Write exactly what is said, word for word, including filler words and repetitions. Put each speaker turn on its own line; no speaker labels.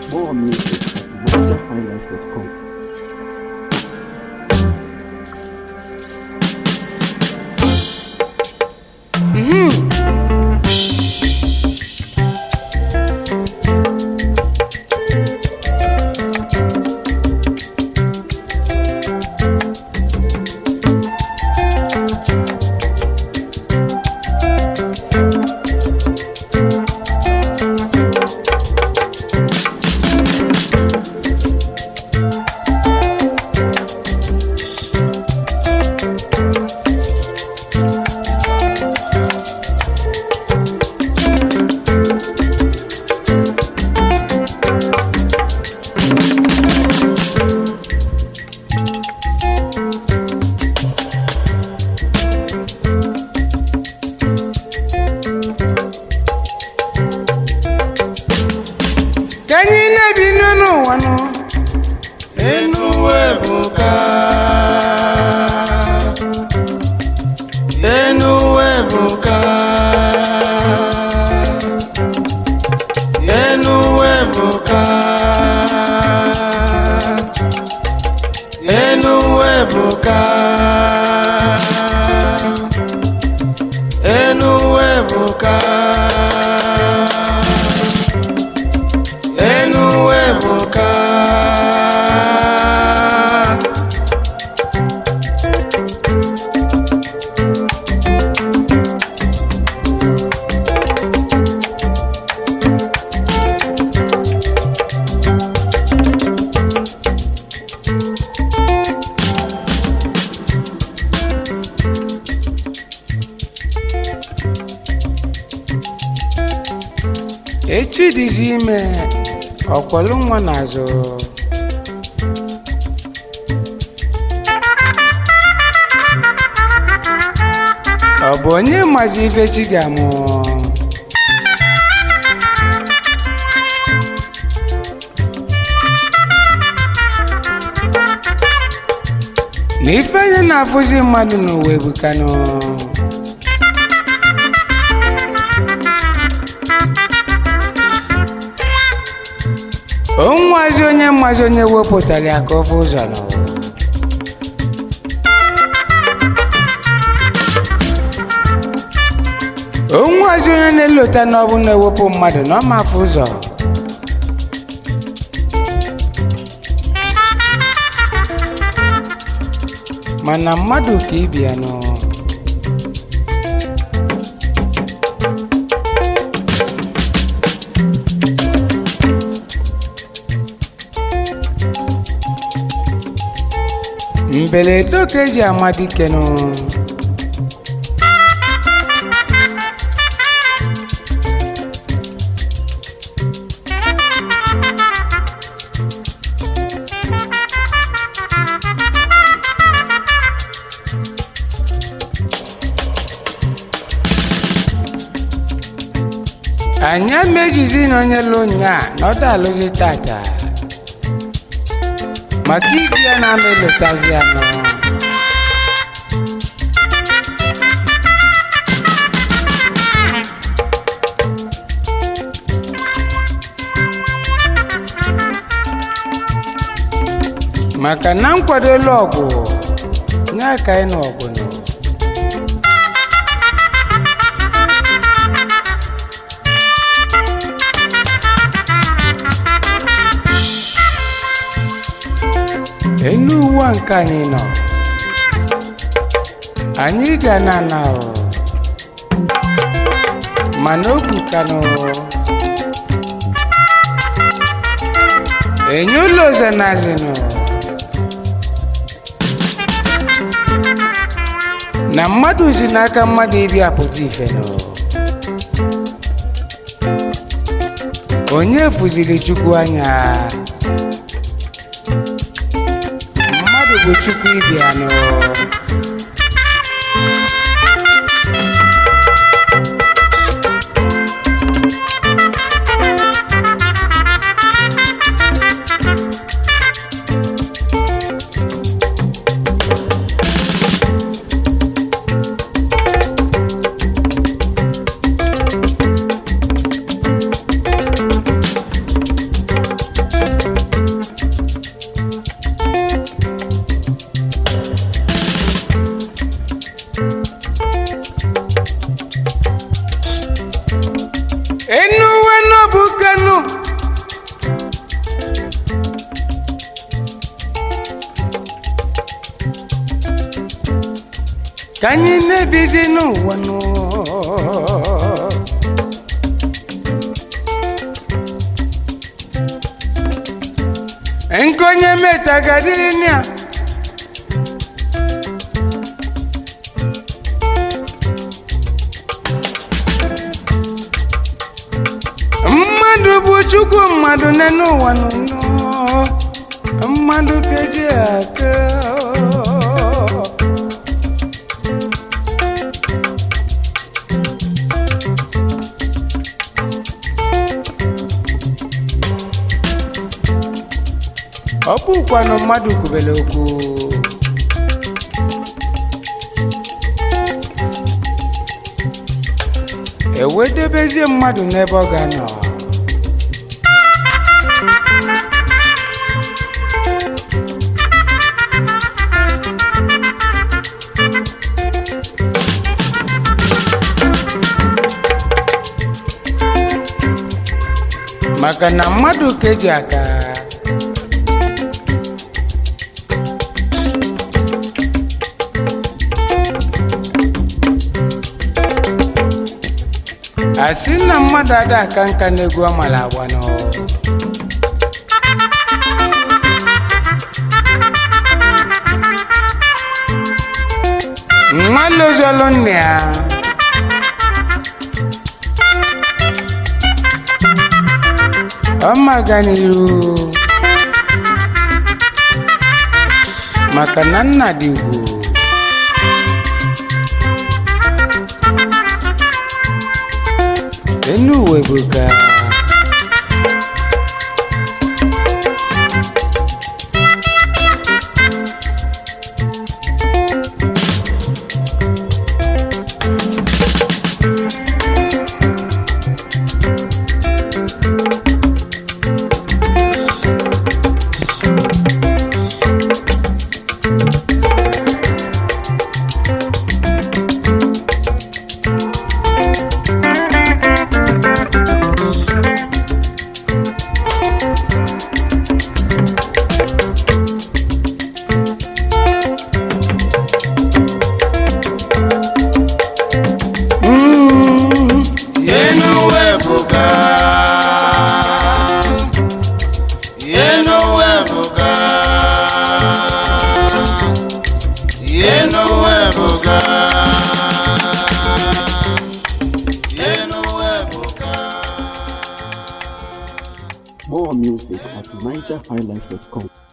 More music at niger high life dot com.
Echi dizi ime ọkwọlụ nwa n'azụ ọ bụ onye mazi ife chi ga-amụ na ife onye na-afụzi mmadụ n'ụwa ebukanụ onwazi onye mmazi onye wepụtara ya ka ọ bụ ụzọ n'ụwa onwazi onye na-elota n'ọbụ na-ewepụ mmadụ na ọmafụ ụzọ mana mmadụ ka ibia nọ mbeledo ka eji amadike nụ anya mejizi na onye lụ nya na ọ da alụzi tata maka ibi ya na amelotazi anọ maka na nkwadola ọgwụ nye aka ịnụ ọgwụ nọ enu ụwa nke anyị nọ anyị ga na na mana okwu kanụ enye ụlọ ọzọ na-azịnụ na mmadụ si n'aka mmadụ ibi apụta ife nọ onye fụziri Chukwu anya bụ Chukwu ibia nọ Kanyi nebizi n'ụwa nụ nkonye metagadiri nya mmadụ bụ chukwu mmadụ n'ụwa nụ mmadụ keji aka ọ bụkwanụ mmadụ kwubele okwu ewedebezie mmadụ n'ebe ọ ga-anọ maka na mmadụ keji aka asị na mmadụ ada aka nka n'egwu amala agwa nọ nwa lozolo nne ya ọma ganiru maka na nna dị ugwu enu webuga
More music at niger high life dot com.